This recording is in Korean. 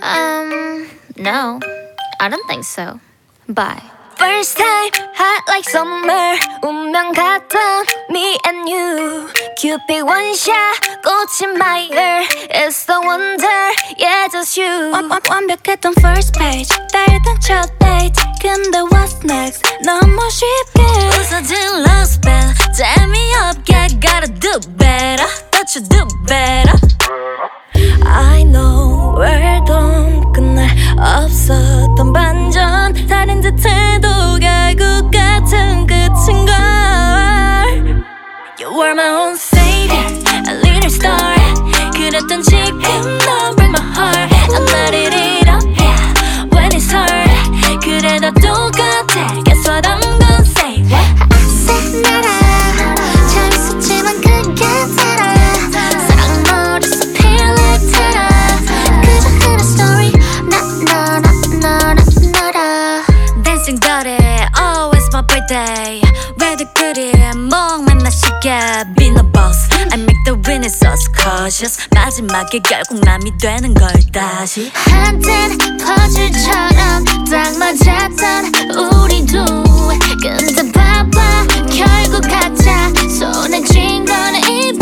No, I don't think so. Bye. First time, hot like summer. 운명 같던 me and you. Cupid one shot, 꽃인 my ear. It's the wonder, yeah, just you. 완벽했던 first page, 달던 첫 date. 근데 what's next? 너무 쉽게 부서진 love spell. 재미없게 gotta do better. Don't you do better? I know world은 끝날 없었던 반전. 다른 듯해도 결국 같은 끝인걸. You were my own savior, a little star. 그랬던 지금 너 break my heart. I'm not it up, yeah, when it's hard. 그래도 똑같아, guess what I'm gonna say? say 나라 재밌었지만 그게 다라. 사랑 머릿속 feel like terror. 그저 흐른 story 나라. Dancing dirty, always my birthday. 왜들 그리 목만 마시게 be no boss. I make the winning sauce cautious. 마지막에 결국 남이 되는 걸 다시. 한땐 퍼즐처럼 딱 맞았던 우리도. 근데 봐봐 결국 가짜. 손에 쥔 거는 이